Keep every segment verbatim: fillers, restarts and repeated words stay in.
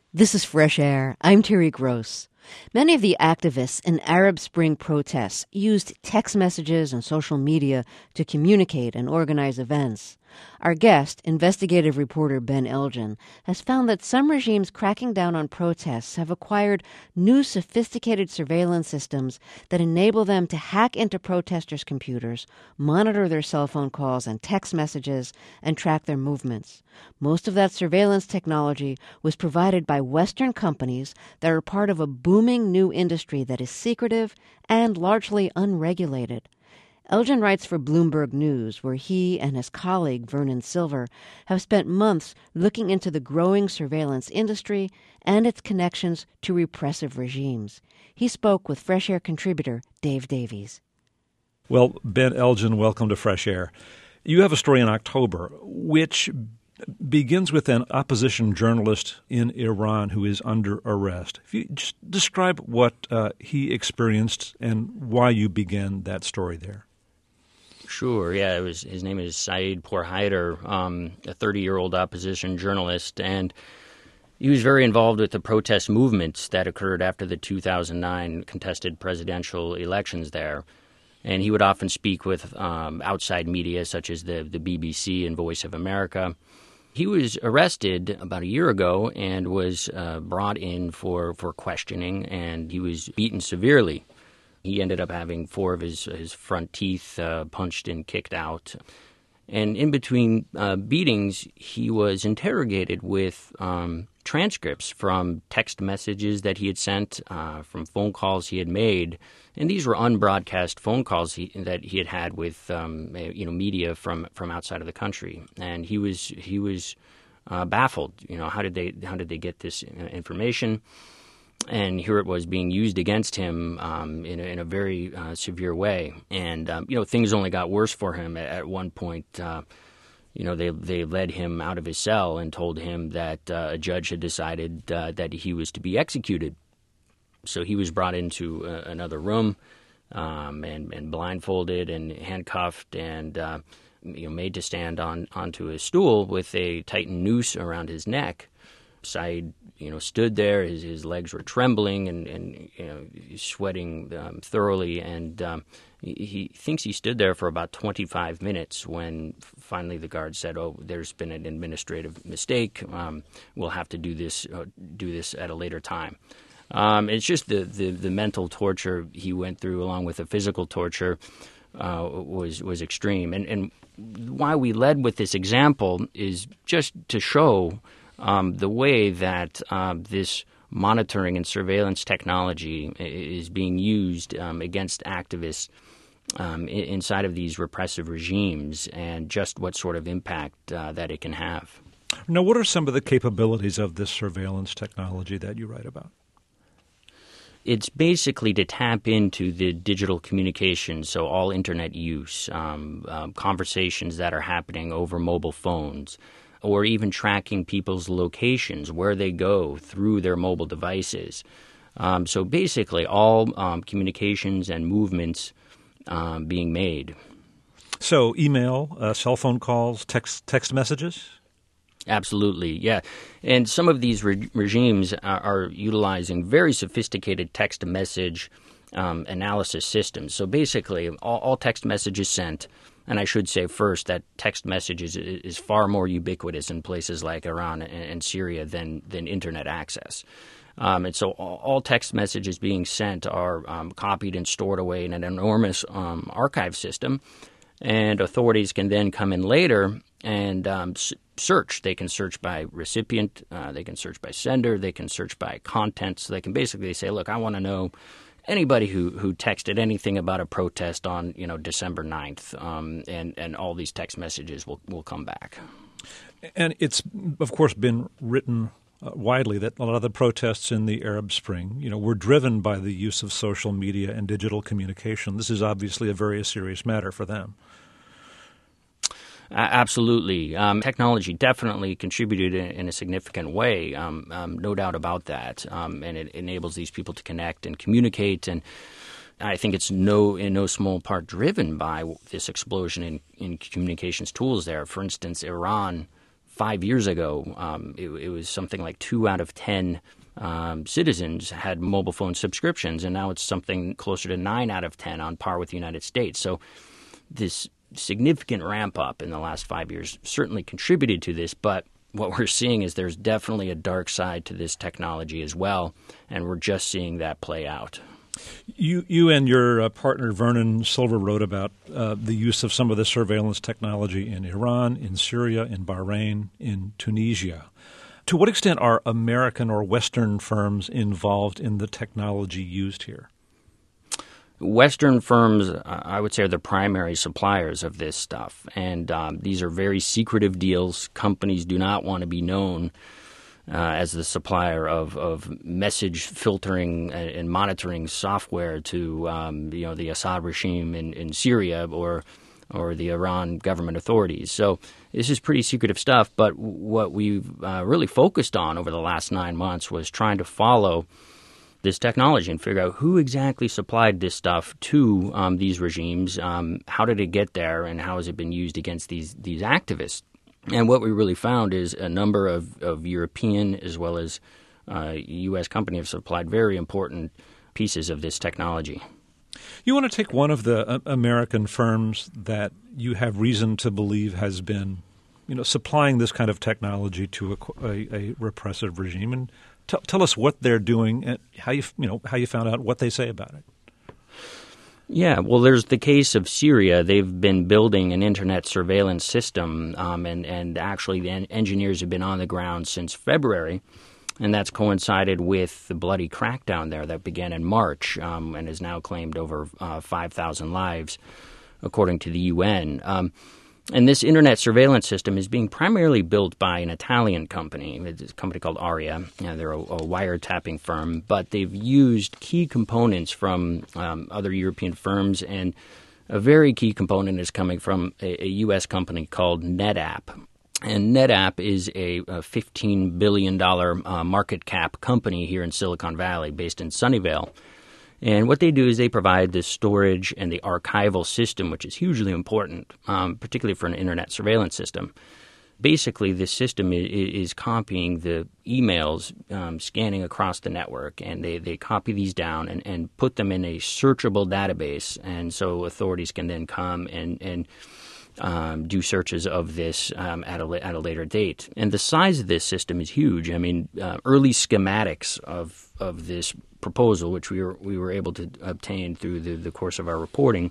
This is Fresh Air. I'm Terry Gross. Many of the activists in Arab Spring protests used text messages and social media to communicate and organize events. Our guest, investigative reporter Ben Elgin, has found that some regimes cracking down on protests have acquired new sophisticated surveillance systems that enable them to hack into protesters' computers, monitor their cell phone calls and text messages, and track their movements. Most of that surveillance technology was provided by Western companies that are part of a booming new industry that is secretive and largely unregulated. Elgin writes for Bloomberg News, where he and his colleague Vernon Silver have spent months looking into the growing surveillance industry and its connections to repressive regimes. He spoke with Fresh Air contributor Dave Davies. Well, Ben Elgin, welcome to Fresh Air. You have a story in October which begins with an opposition journalist in Iran who is under arrest. If you just describe what uh, he experienced and why you began that story there. Sure, yeah. It was his name is Saeed Pourhaider, um, a thirty-year-old opposition journalist, and he was very involved with the protest movements that occurred after the two thousand nine contested presidential elections there. And he would often speak with um, outside media, such as the, the B B C and Voice of America. He was arrested about a year ago and was uh, brought in for, for questioning, and he was beaten severely. He ended up having four of his, his front teeth uh, punched and kicked out. And in between uh, beatings, he was interrogated with um, transcripts from text messages that he had sent, uh, from phone calls he had made. And these were unbroadcast phone calls he, that he had had with um, you know media from, from outside of the country. And he was he was uh, baffled. You know, how did they how did they get this information? And here it was being used against him um, in, a, in a very uh, severe way. And, um, you know, things only got worse for him. At, at one point, uh, you know, they they led him out of his cell and told him that uh, a judge had decided uh, that he was to be executed. So he was brought into uh, another room um, and, and blindfolded and handcuffed and, uh, you know, made to stand on onto a stool with a tightened noose around his neck. Saeed, you know, stood there. His his legs were trembling and, and you know, sweating um, thoroughly. And um, he, he thinks he stood there for about twenty-five minutes when finally the guard said, "Oh, there's been an administrative mistake. Um, we'll have to do this uh, do this at a later time." Um, it's just the, the, the mental torture he went through, along with the physical torture, uh, was was extreme. And and why we led with this example is just to show Um, the way that uh, this monitoring and surveillance technology is being used um, against activists um, inside of these repressive regimes, and just what sort of impact uh, that it can have. Now, what are some of the capabilities of this surveillance technology that you write about? It's basically to tap into the digital communications, so all internet use, um, uh, conversations that are happening over mobile phones, or even tracking people's locations, where they go through their mobile devices. Um, so basically all um, communications and movements um, being made. So email, uh, cell phone calls, text text messages? Absolutely, yeah. And some of these re- regimes are, are utilizing very sophisticated text message um, analysis systems. So basically all, all text messages sent. And I should say first that text messages is, is far more ubiquitous in places like Iran and, and Syria than, than internet access. Um, and so all, all text messages being sent are um, copied and stored away in an enormous um, archive system. And authorities can then come in later and um, s- search. They can search by recipient. Uh, they can search by sender. They can search by content. So they can basically say, look, I want to know anybody who, who texted anything about a protest on, you know, December ninth, um, and, and all these text messages will, will come back. And it's, of course, been written uh, widely that a lot of the protests in the Arab Spring, you know, were driven by the use of social media and digital communication. This is obviously a very serious matter for them. Absolutely. Um, technology definitely contributed in, in a significant way, um, um, no doubt about that. Um, and it enables these people to connect and communicate. And I think it's no in no small part driven by this explosion in, in communications tools there. For instance, Iran five years ago, um, it, it was something like two out of ten um, citizens had mobile phone subscriptions, and now it's something closer to nine out of ten, on par with the United States. So this significant ramp up in the last five years certainly contributed to this, but what we're seeing is there's definitely a dark side to this technology as well, and we're just seeing that play out. You you and your uh, partner Vernon Silver wrote about uh, the use of some of this surveillance technology in Iran, in Syria, in Bahrain, in Tunisia. To what extent are American or Western firms involved in the technology used here? Western firms, uh, I would say, are the primary suppliers of this stuff, and um, these are very secretive deals. Companies do not want to be known Uh, as the supplier of, of message filtering and, and monitoring software to um, you know the Assad regime in, in Syria or or the Iran government authorities. So this is pretty secretive stuff. But what we've uh, really focused on over the last nine months was trying to follow this technology and figure out who exactly supplied this stuff to um, these regimes. Um, how did it get there, and how has it been used against these these activists? And what we really found is a number of, of European as well as uh, U S companies have supplied very important pieces of this technology. You want to take one of the uh, American firms that you have reason to believe has been, you know, supplying this kind of technology to a, a, a repressive regime, and t- tell us what they're doing and how you, you know, how you found out, what they say about it. Yeah, well, there's the case of Syria. They've been building an internet surveillance system, um, and, and actually the en- engineers have been on the ground since February, and that's coincided with the bloody crackdown there that began in March um, and has now claimed over uh, five thousand lives, according to the U N. Um, and this internet surveillance system is being primarily built by an Italian company. It's a company called Aria. You know, they're a, a wiretapping firm, but they've used key components from um, other European firms, and a very key component is coming from a, a U S company called NetApp. And NetApp is a, a fifteen billion dollars uh, market cap company here in Silicon Valley, based in Sunnyvale. And what they do is they provide the storage and the archival system, which is hugely important, um, particularly for an internet surveillance system. Basically, this system is, is copying the emails, um, scanning across the network, and they, they copy these down and, and put them in a searchable database. And so authorities can then come and, and um, do searches of this um, at, a, at a later date. And the size of this system is huge. I mean, uh, early schematics of, of this proposal, which we were we were able to obtain through the, the course of our reporting,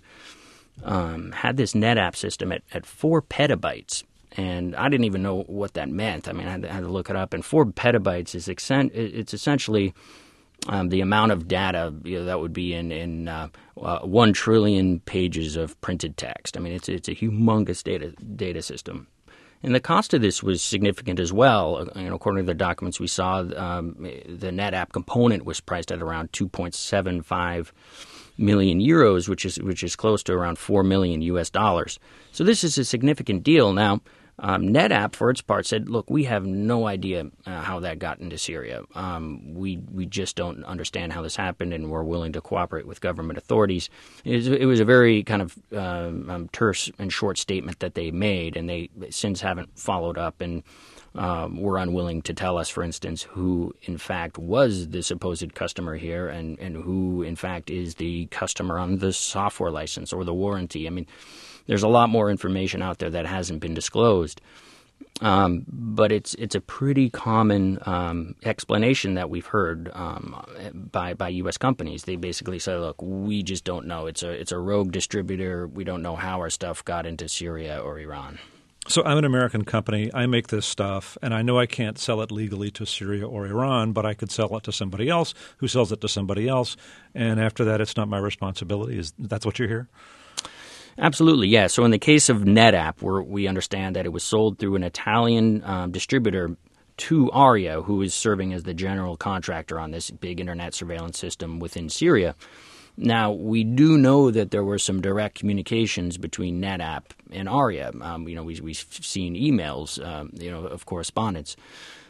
um, had this NetApp system at, at four petabytes. And I didn't even know what that meant. I mean, I had to, I had to look it up. And four petabytes is ex- it's essentially um, the amount of data, you know, that would be in, in uh, uh, one trillion pages of printed text. I mean, it's it's a humongous data data system. And the cost of this was significant as well. You know, according to the documents we saw, um, the NetApp component was priced at around two point seven five million euros, which is which is close to around four million U S dollars. So this is a significant deal. Now, um, NetApp, for its part, said, "Look, we have no idea uh, how that got into Syria. Um, we we just don't understand how this happened, and we're willing to cooperate with government authorities." It was, it was a very kind of um, um, terse and short statement that they made, and they since haven't followed up and um, were unwilling to tell us, for instance, who in fact was the supposed customer here, and, and who in fact is the customer on the software license or the warranty. I mean, there's a lot more information out there that hasn't been disclosed. Um, but it's it's a pretty common um, explanation that we've heard um, by by U S companies. They basically say, "Look, we just don't know. It's a it's a rogue distributor. We don't know how our stuff got into Syria or Iran." So I'm an American company. I make this stuff, and I know I can't sell it legally to Syria or Iran, but I could sell it to somebody else who sells it to somebody else, and after that, it's not my responsibility. Is that's what you hear? Absolutely, yeah. So in the case of NetApp, where we understand that it was sold through an Italian um, distributor to Aria, who is serving as the general contractor on this big internet surveillance system within Syria. Now, we do know that there were some direct communications between NetApp and Aria. Um, you know, we, we've seen emails, um, you know, of correspondence.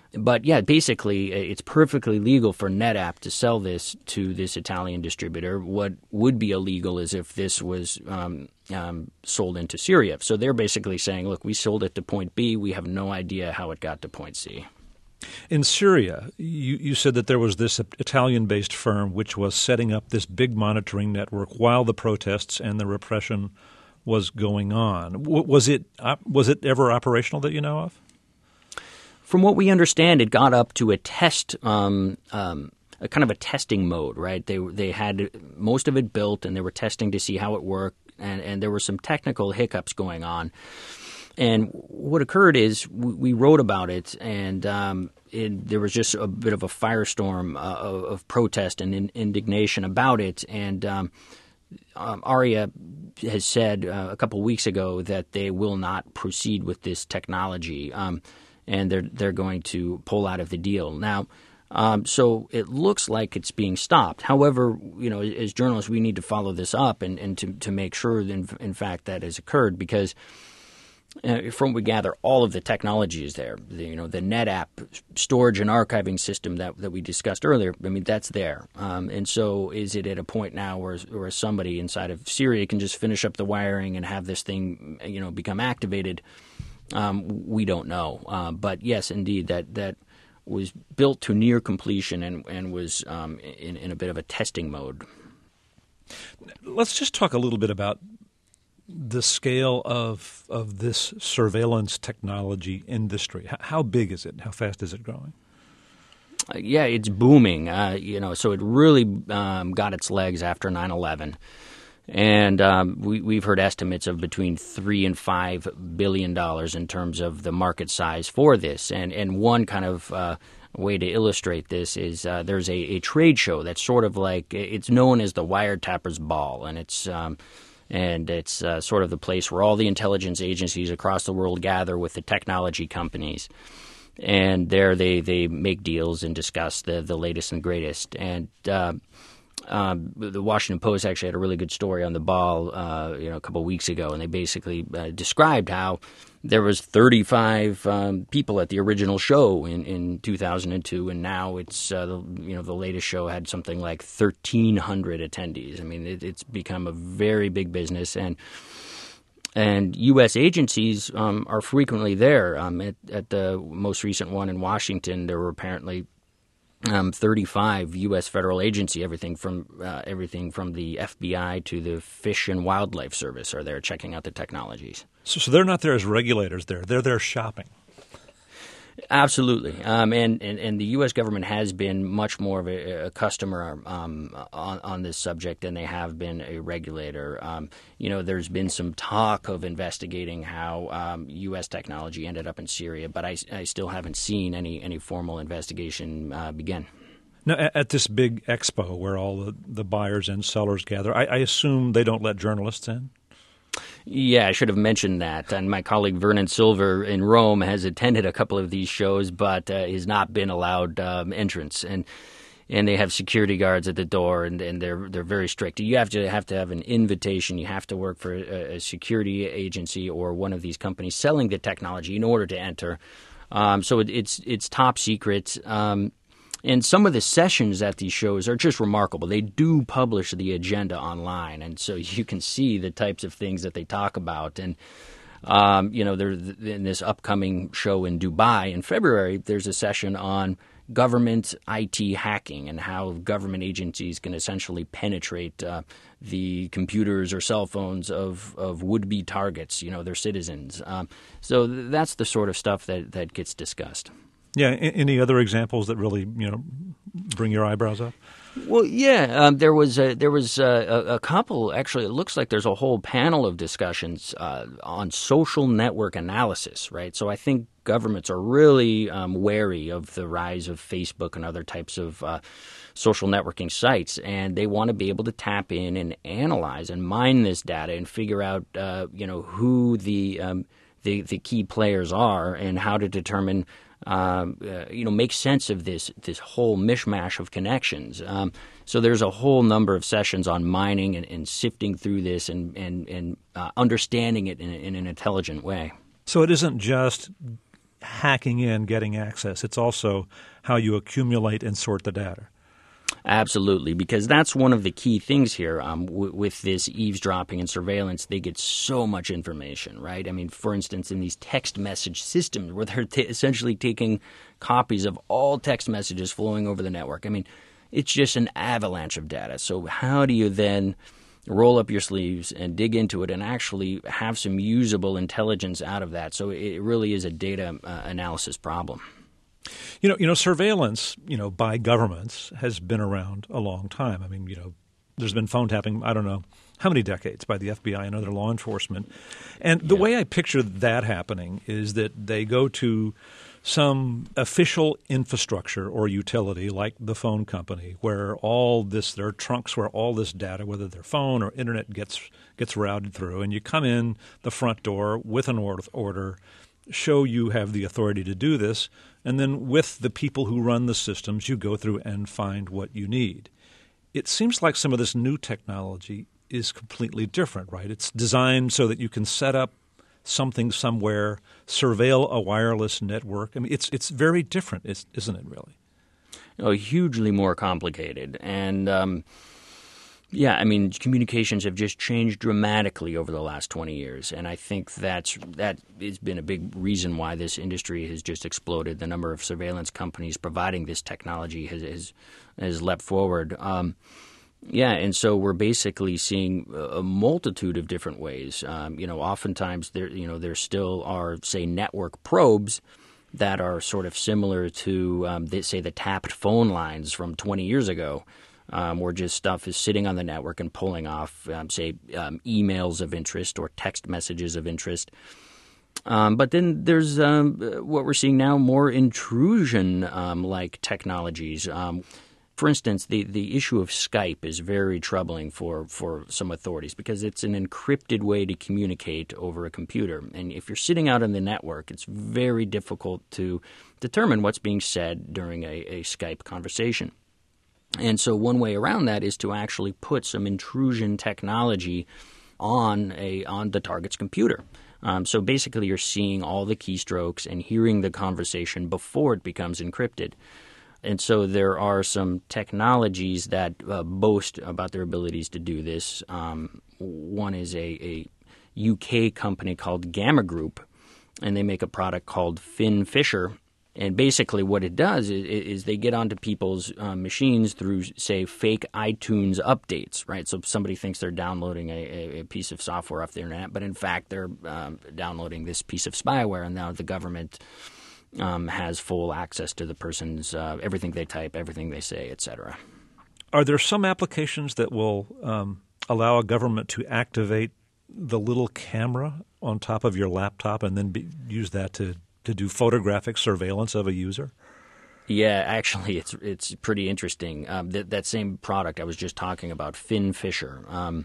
but yeah, basically, it's perfectly legal for NetApp to sell this to this Italian distributor. What would be illegal is if this was um, um, sold into Syria. So they're basically saying, look, we sold it to point B. We have no idea how it got to point C. In Syria, you, you said that there was this Italian-based firm which was setting up this big monitoring network while the protests and the repression was going on. Was it was it ever operational that you know of? From what we understand, it got up to a test, um, um, a kind of a testing mode, right? They they had most of it built, and they were testing to see how it worked, and, and there were some technical hiccups going on. And what occurred is we, we wrote about it, and um, it, there was just a bit of a firestorm uh, of, of protest and in, indignation about it. And um, um, ARIA has said uh, a couple weeks ago that they will not proceed with this technology, um, and they're they're going to pull out of the deal now. Um, so it looks like it's being stopped. However, you know, as journalists, we need to follow this up and, and to to make sure that in, in fact that has occurred, because Uh, from what we gather, all of the technology is there. The, you know, the NetApp storage and archiving system that, that we discussed earlier, I mean, that's there. Um, and so is it at a point now where, where somebody inside of Syria can just finish up the wiring and have this thing, you know, become activated? Um, we don't know. Uh, but yes, indeed, that that was built to near completion and, and was um, in, in a bit of a testing mode. Let's just talk a little bit about the scale of of this surveillance technology industry. How big is it? How fast is it growing? Uh, yeah, it's booming. Uh, you know, so it really um, got its legs after nine eleven, and um, we, we've heard estimates of between three and five billion dollars in terms of the market size for this. And and one kind of uh, way to illustrate this is uh, there's a, a trade show that's sort of like, it's known as the Wiretappers Ball, and it's um, And it's uh, sort of the place where all the intelligence agencies across the world gather with the technology companies. And there they, they make deals and discuss the, the latest and greatest. And uh, um, the Washington Post actually had a really good story on the ball uh, you know, a couple of weeks ago. And they basically uh, described how there was thirty-five um, people at the original show in, in two thousand two, and now it's uh, the, you know the latest show had something like thirteen hundred attendees. I mean, it, it's become a very big business, and and U S agencies um, are frequently there. Um, at, at the most recent one in Washington, there were apparently um, thirty-five U S federal agency, everything from uh, everything from the F B I to the Fish and Wildlife Service are there checking out the technologies. So, so they're not there as regulators there. They're there shopping. Absolutely. Um, and, and, and the U S government has been much more of a, a customer um, on, on this subject than they have been a regulator. Um, you know, there's been some talk of investigating how um, U S technology ended up in Syria, but I, I still haven't seen any, any formal investigation uh, begin. Now, at, at this big expo where all the, the buyers and sellers gather, I, I assume they don't let journalists in? Yeah, I should have mentioned that. And my colleague Vernon Silver in Rome has attended a couple of these shows, but uh, has not been allowed um, entrance. And and they have security guards at the door, and, and they're they're very strict. You have to have to have an invitation. You have to work for a, a security agency or one of these companies selling the technology in order to enter. Um, so it, it's it's top secret. Um, And some of the sessions at these shows are just remarkable. They do publish the agenda online, and so you can see the types of things that they talk about. And, um, you know, there's in this upcoming show in Dubai in February, there's a session on government I T hacking and how government agencies can essentially penetrate uh, the computers or cell phones of, of would-be targets, you know, their citizens. Um, so that's the sort of stuff that, that gets discussed. Yeah. Any other examples that really, you know, bring your eyebrows up? Well, yeah, um, there was a, there was a, a couple. Actually, it looks like there's a whole panel of discussions uh, on social network analysis, right? So I think governments are really um, wary of the rise of Facebook and other types of uh, social networking sites, and they want to be able to tap in and analyze and mine this data and figure out, uh, you know, who the um, the the key players are and how to determine. Um, uh, you know, make sense of this this whole mishmash of connections. Um, so there's a whole number of sessions on mining and, and sifting through this and and, and uh, understanding it in, in an intelligent way. So it isn't just hacking in, getting access. It's also how you accumulate and sort the data. Absolutely, because that's one of the key things here. Um, w- with this eavesdropping and surveillance, they get so much information, right? I mean, for instance, in these text message systems where they're t- essentially taking copies of all text messages flowing over the network. I mean, it's just an avalanche of data. So how do you then roll up your sleeves and dig into it and actually have some usable intelligence out of that? So it really is a data uh, analysis problem. You know, you know, surveillance, you know, by governments has been around a long time. I mean, you know, there's been phone tapping, I don't know how many decades by the F B I and other law enforcement. And the Yeah. way I picture that happening is that they go to some official infrastructure or utility like the phone company where all this, there are trunks where all this data, whether they're phone or internet, gets gets routed through. And you come in the front door with an order, show you have the authority to do this, and then with the people who run the systems, you go through and find what you need. It seems like some of this new technology is completely different, right? It's designed so that you can set up something somewhere, surveil a wireless network. I mean, it's it's very different, isn't it, really? Oh, hugely more complicated. And um, yeah, I mean, communications have just changed dramatically over the last twenty years. And I think that's that has been a big reason why this industry has just exploded. The number of surveillance companies providing this technology has has, has leapt forward. Um, yeah, and so we're basically seeing a multitude of different ways. Um, you know, oftentimes there, you know, there still are, say, network probes that are sort of similar to, um, they, say, the tapped phone lines from twenty years ago. Um, where just stuff is sitting on the network and pulling off, um, say, um, emails of interest or text messages of interest. Um, but then there's um, what we're seeing now, more intrusion-like um, technologies. Um, for instance, the, the issue of Skype is very troubling for, for some authorities because it's an encrypted way to communicate over a computer. And if you're sitting out on the network, it's very difficult to determine what's being said during a, a Skype conversation. And so one way around that is to actually put some intrusion technology on a on the target's computer. Um, so basically you're seeing all the keystrokes and hearing the conversation before it becomes encrypted. And so there are some technologies that uh, boast about their abilities to do this. Um, one is a, a U K company called Gamma Group, and they make a product called FinFisher. And basically what it does is, is they get onto people's uh, machines through, say, fake iTunes updates, right? So somebody thinks they're downloading a, a piece of software off the internet, but in fact they're um, downloading this piece of spyware, and now the government um, has full access to the person's uh, everything they type, everything they say, et cetera. Are there some applications that will um, allow a government to activate the little camera on top of your laptop and then be, use that to to do photographic surveillance of a user? Yeah, actually, it's it's pretty interesting. Um, that that same product I was just talking about, FinFisher, um,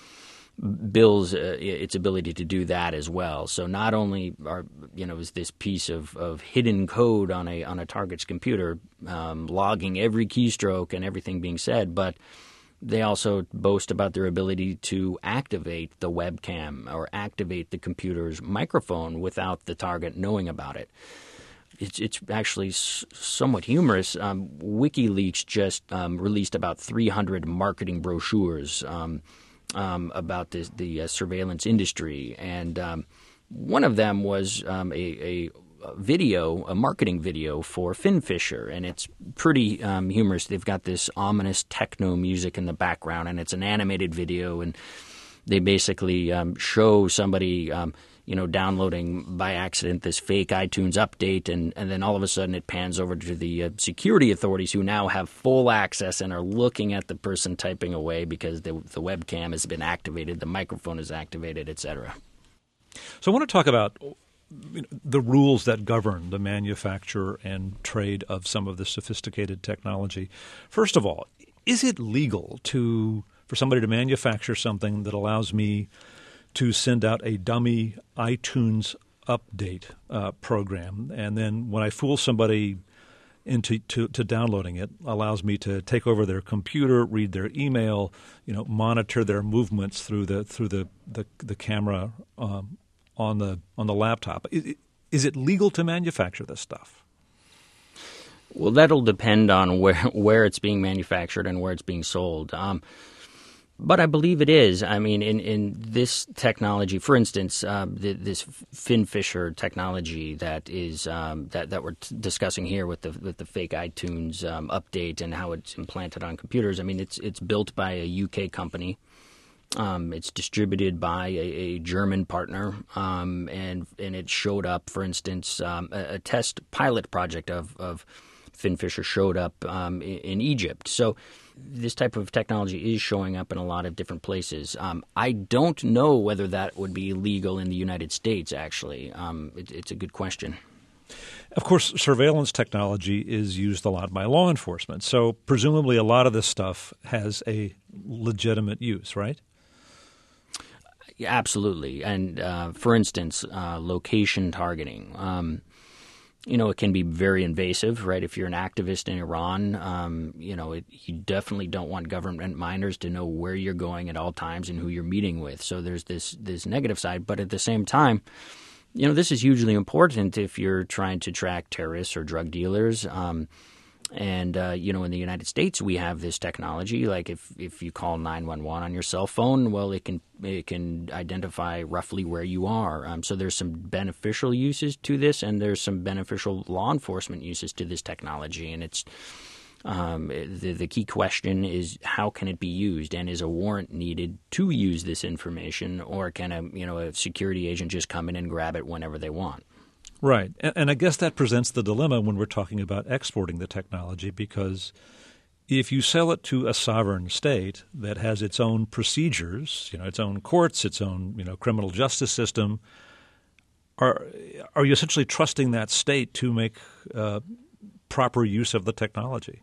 bills uh, its ability to do that as well. So not only are you know is this piece of, of hidden code on a on a target's computer um, logging every keystroke and everything being said, but they also boast about their ability to activate the webcam or activate the computer's microphone without the target knowing about it. It's it's actually s- somewhat humorous. Um, WikiLeaks just um, released about three hundred marketing brochures um, um, about this, the uh, surveillance industry, and um, one of them was um, a, a video, a marketing video for FinFisher, and it's pretty um, humorous. They've got this ominous techno music in the background, and it's an animated video, and they basically um, show somebody, um, you know, downloading by accident this fake iTunes update, and, and then all of a sudden it pans over to the uh, security authorities who now have full access and are looking at the person typing away because the, the webcam has been activated, the microphone is activated, et cetera. So I want to talk about the rules that govern the manufacture and trade of some of this sophisticated technology. First of all, is it legal to for somebody to manufacture something that allows me to send out a dummy iTunes update uh, program, and then when I fool somebody into to, to downloading it, allows me to take over their computer, read their email, you know, monitor their movements through the through the the, the camera um, on the on the laptop? Is, Is it legal to manufacture this stuff? Well, that'll depend on where where it's being manufactured and where it's being sold. Um, but I believe it is. I mean, in, in this technology, for instance, uh, the, this FinFisher technology that is um, that that we're t- discussing here with the with the fake iTunes um, update and how it's implanted on computers. I mean, it's it's built by a U K company. Um, it's distributed by a, a German partner, um, and and it showed up, for instance, um, a, a test pilot project of of FinFisher showed up um, in, in Egypt. So this type of technology is showing up in a lot of different places. Um, I don't know whether that would be legal in the United States, actually. Um, it, it's a good question. Of course, surveillance technology is used a lot by law enforcement. So presumably a lot of this stuff has a legitimate use, right? Yeah, absolutely. And uh, for instance, uh, location targeting. Um, you know, it can be very invasive, right? If you're an activist in Iran, um, you know, it, you definitely don't want government miners to know where you're going at all times and who you're meeting with. So there's this this negative side. But at the same time, you know, this is hugely important if you're trying to track terrorists or drug dealers. Um, and, uh, you know, in the United States, we have this technology. Like if, if you call nine one one on your cell phone, well, it can it can identify roughly where you are. Um, so there's some beneficial uses to this, and there's some beneficial law enforcement uses to this technology. And it's um, the, the key question is, how can it be used? And is a warrant needed to use this information, or can a you know a security agent just come in and grab it whenever they want? Right. And, and I guess that presents the dilemma when we're talking about exporting the technology, because if you sell it to a sovereign state that has its own procedures, you know, its own courts, its own, you know, criminal justice system, are are you essentially trusting that state to make uh, proper use of the technology?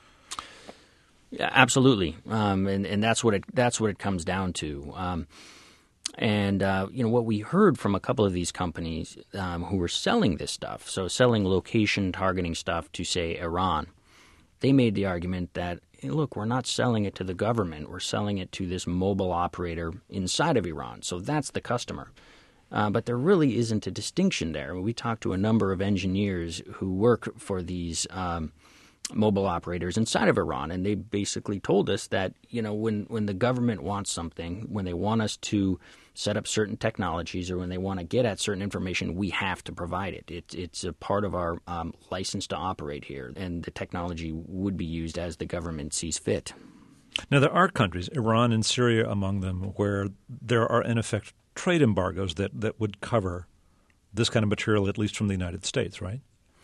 Yeah, absolutely. Um, and, and that's what it that's what it comes down to. Um, And, uh, you know, what we heard from a couple of these companies um, who were selling this stuff, so selling location targeting stuff to, say, Iran, they made the argument that, hey, look, we're not selling it to the government. We're selling it to this mobile operator inside of Iran. So that's the customer. Uh, but there really isn't a distinction there. We talked to a number of engineers who work for these um, mobile operators inside of Iran, and they basically told us that, you know, when, when the government wants something, when they want us to set up certain technologies, or when they want to get at certain information, we have to provide it. It it's a part of our um, license to operate here, and the technology would be used as the government sees fit. Now, there are countries, Iran and Syria among them, where there are, in effect, trade embargoes that, that would cover this kind of material, at least from the United States, right?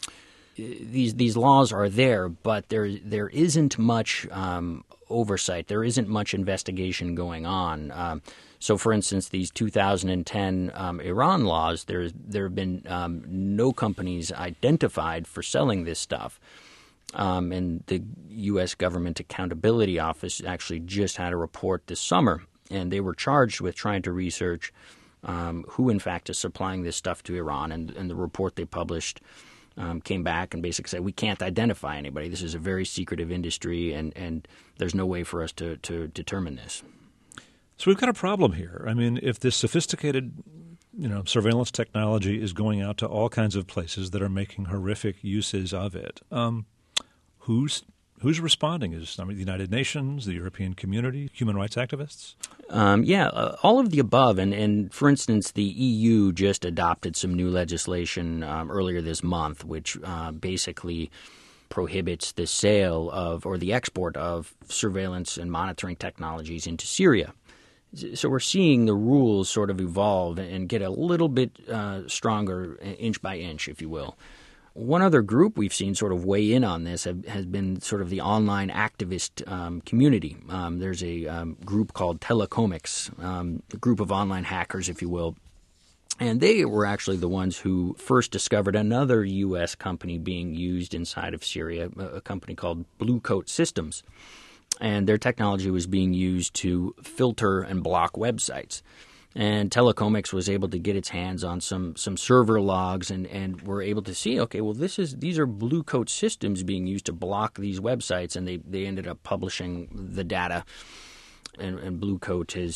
These these laws are there, but there there isn't much um, oversight. There isn't much investigation going on. Um, so, for instance, these two thousand ten um, Iran laws, there there have been um, no companies identified for selling this stuff. Um, and the U S Government Accountability Office actually just had a report this summer, and they were charged with trying to research um, who, in fact, is supplying this stuff to Iran. And, and the report they published Um, came back and basically said, we can't identify anybody. This is a very secretive industry, and, and there's no way for us to, to determine this. So we've got a problem here. I mean, if this sophisticated, you know, surveillance technology is going out to all kinds of places that are making horrific uses of it, um, who's who's responding? Is I mean, the United Nations, the European community, human rights activists? Um, yeah, uh, all of the above. And, and for instance, the E U just adopted some new legislation um, earlier this month, which uh, basically prohibits the sale of or the export of surveillance and monitoring technologies into Syria. So we're seeing the rules sort of evolve and get a little bit uh, stronger inch by inch, if you will. One other group we've seen sort of weigh in on this have, has been sort of the online activist um, community. Um, there's a um, group called Telecomics, um, a group of online hackers, if you will. And they were actually the ones who first discovered another U S company being used inside of Syria, a company called Blue Coat Systems. And their technology was being used to filter and block websites. And Telecomics was able to get its hands on some some server logs and, and were able to see, okay, well, this is these are Blue Coat systems being used to block these websites, and they, they ended up publishing the data. And, and Blue Coat has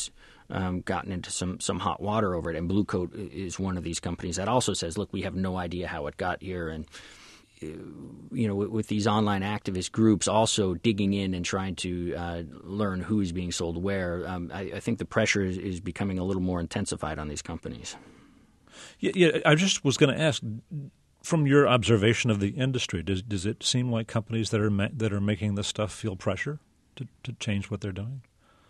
um, gotten into some, some hot water over it. And Blue Coat is one of these companies that also says, look, we have no idea how it got here. And, you know, with, with these online activist groups also digging in and trying to uh, learn who is being sold where, um, I, I think the pressure is, is becoming a little more intensified on these companies. Yeah, yeah I just was going to ask, from your observation of the industry, does does it seem like companies that are ma- that are making this stuff feel pressure to, to change what they're doing?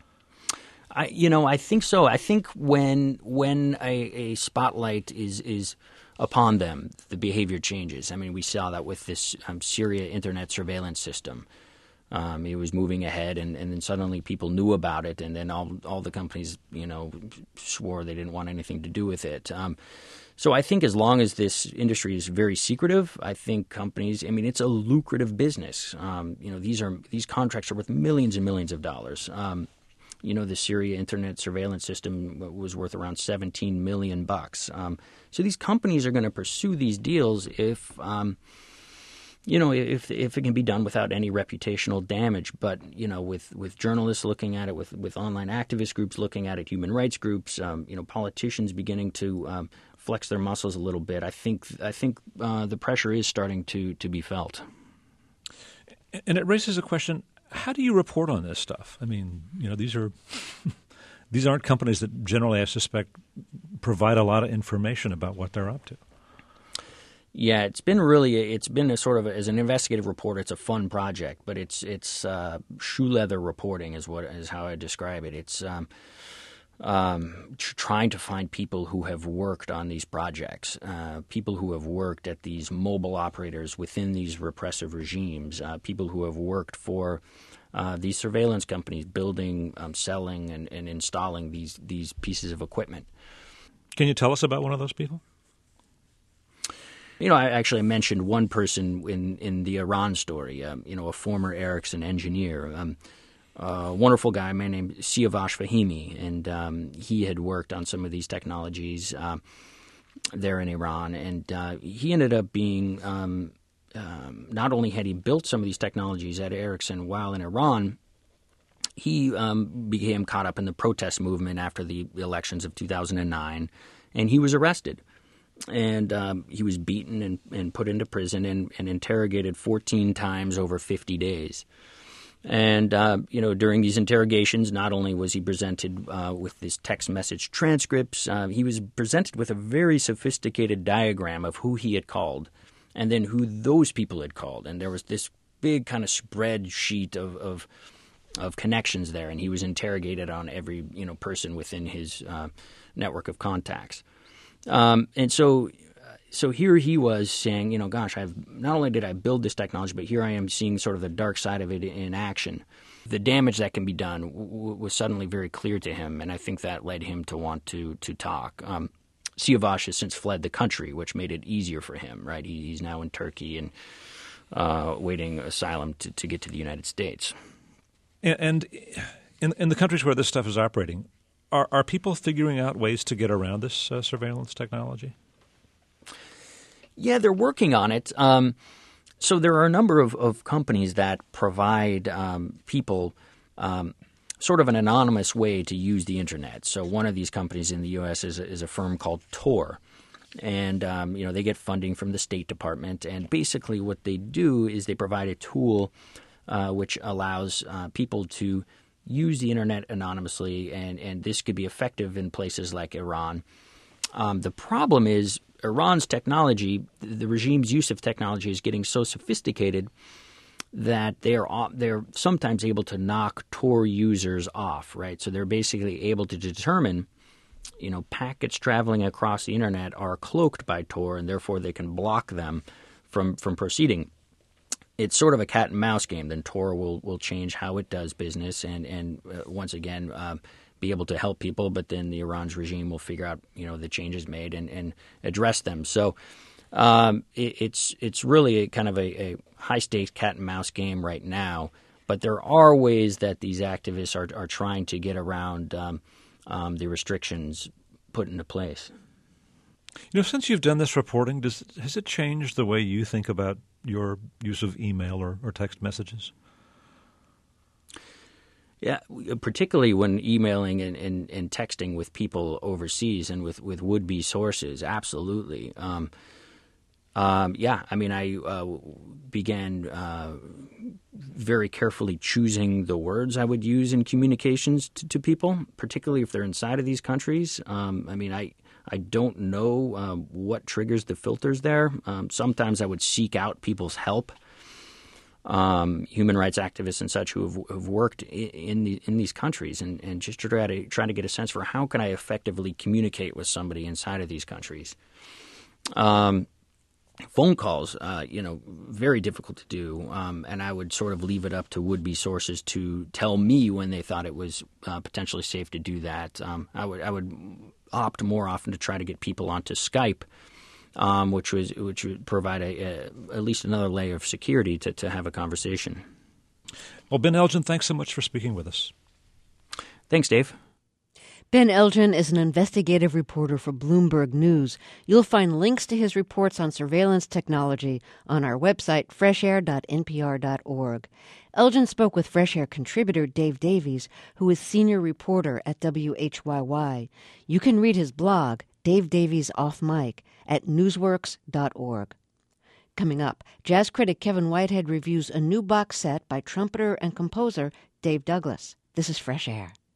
I, you know, I think so. I think when when a, a spotlight is is upon them, the behavior changes. I mean, we saw that with this um, Syria internet surveillance system. Um, it was moving ahead, and, and then suddenly people knew about it, and then all all the companies, you know, swore they didn't want anything to do with it. Um, so I think as long as this industry is very secretive, I think companies. I mean, it's a lucrative business. Um, you know, these are these contracts are worth millions and millions of dollars. Um, you know, the Syria internet surveillance system was worth around seventeen million bucks. Um, so these companies are going to pursue these deals if. Um, You know, if if it can be done without any reputational damage. But, you know, with, with journalists looking at it, with, with online activist groups looking at it, human rights groups, um, you know, politicians beginning to um, flex their muscles a little bit, I think I think uh, the pressure is starting to, to be felt. And it raises a question, how do you report on this stuff? I mean, you know, these are these aren't companies that generally, I suspect, provide a lot of information about what they're up to. Yeah, it's been really it's been a sort of a, as an investigative reporter, it's a fun project, but it's it's uh, shoe leather reporting is what is how I describe it. It's um, um, tr- trying to find people who have worked on these projects, uh, people who have worked at these mobile operators within these repressive regimes, uh, people who have worked for uh, these surveillance companies, building, um, selling, and, and installing these these pieces of equipment. Can you tell us about one of those people? You know, I actually mentioned one person in, in the Iran story, um, you know, a former Ericsson engineer, um, a wonderful guy, a man named Siavash Fahimi, and um, he had worked on some of these technologies uh, there in Iran, and uh, he ended up being, um, um, not only had he built some of these technologies at Ericsson while in Iran, he um, became caught up in the protest movement after the elections of two thousand nine, and he was arrested. And um, he was beaten and, and put into prison and, and interrogated fourteen times over fifty days. And, uh, you know, during these interrogations, not only was he presented uh, with this text message transcripts, uh, he was presented with a very sophisticated diagram of who he had called and then who those people had called. And there was this big kind of spreadsheet of, of, of connections there, and he was interrogated on every, you know, person within his uh, network of contacts. Um, and so, so here he was saying, you know, gosh, I've not only did I build this technology, but here I am seeing sort of the dark side of it in action. The damage that can be done w- was suddenly very clear to him, and I think that led him to want to to talk. Um, Siavash has since fled the country, which made it easier for him. Right, he, he's now in Turkey and uh, waiting asylum to, to get to the United States. And in in the countries where this stuff is operating. Are are people figuring out ways to get around this uh, surveillance technology? Yeah, they're working on it. Um, so there are a number of, of companies that provide um, people um, sort of an anonymous way to use the Internet. So one of these companies in the U S is a, is a firm called Tor. And, um, you know, they get funding from the State Department. And basically what they do is they provide a tool uh, which allows uh, people to use the Internet anonymously, and, and this could be effective in places like Iran. Um, the problem is Iran's technology, the regime's use of technology is getting so sophisticated that they're they're sometimes able to knock Tor users off, right? So they're basically able to determine, you know, packets traveling across the Internet are cloaked by Tor, and therefore they can block them from, from proceeding. It's sort of a cat and mouse game. Then Tor will, will change how it does business and, and uh, once again, uh, be able to help people. But then the Iran's regime will figure out, you know, the changes made and, and address them. So um, it, it's it's really a kind of a, a high-stakes cat and mouse game right now. But there are ways that these activists are, are trying to get around um, um, the restrictions put into place. You know, since you've done this reporting, does has it changed the way you think about your use of email or, or text messages? Yeah, particularly when emailing and, and, and texting with people overseas and with, with would-be sources, absolutely. Um, um, yeah, I mean, I uh, began uh, very carefully choosing the words I would use in communications to, to people, particularly if they're inside of these countries. Um, I mean, I I don't know uh, what triggers the filters there. Um, sometimes I would seek out people's help. Um, human rights activists and such who have, have worked in, in, the, in these countries, and, and just to try to try to get a sense for how can I effectively communicate with somebody inside of these countries. Um, phone calls, uh, you know, very difficult to do, um, and I would sort of leave it up to would-be sources to tell me when they thought it was uh, potentially safe to do that. Um, I would I would opt more often to try to get people onto Skype. Um, which was which would provide a, a, at least another layer of security to, to have a conversation. Well, Ben Elgin, thanks so much for speaking with us. Thanks, Dave. Ben Elgin is an investigative reporter for Bloomberg News. You'll find links to his reports on surveillance technology on our website, fresh air dot n p r dot org. Elgin spoke with Fresh Air contributor Dave Davies, who is senior reporter at W H Y Y. You can read his blog, Dave Davies Off Mic, at newsworks dot org. Coming up, jazz critic Kevin Whitehead reviews a new box set by trumpeter and composer Dave Douglas. This is Fresh Air.